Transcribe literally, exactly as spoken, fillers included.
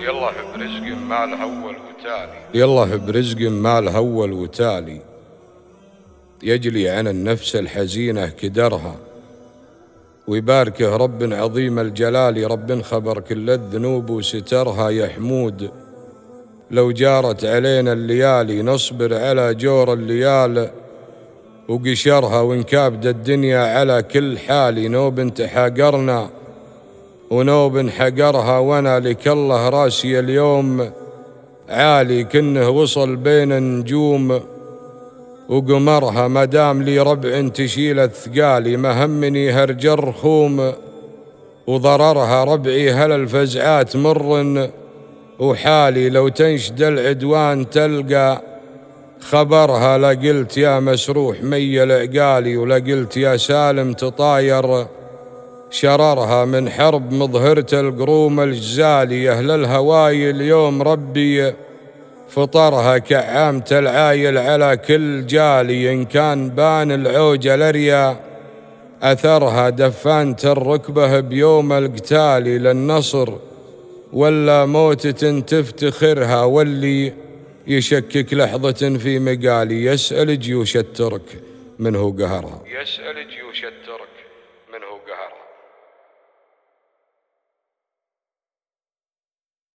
يلا برزق مال هول وتالي يلا برزق مال هول وتالي يجلي عن النفس الحزينة كدرها، ويباركه رب عظيم الجلال، رب خبر كل الذنوب وسترها. يا حمود لو جارت علينا الليالي نصبر على جور الليال وقشرها، ونكابد الدنيا على كل حال. نوب تحاقرنا ونوب حقرها، وانا لك الله راسي اليوم عالي، كنه وصل بين النجوم وقمرها. مدام لي ربع تشيل الثقالي، ما همني هرج الرخوم وضررها. ربعي هل الفزعات مر وحالي، لو تنشد العدوان تلقى خبرها. لقلت يا مسروح ميل عقالي، ولقلت يا سالم تطاير شررها. من حرب مظهرة القروم الجزالي، أهل الهواي اليوم ربي فطرها. كعامة العايل على كل جالي، إن كان بان العوجة لريا أثرها. دفانت الركبة بيوم القتال للنصر، ولا موتة تفتخرها. واللي يشكك لحظة في مقالي، يسأل جيوش الترك من هو قهرها. يسأل جيوش الترك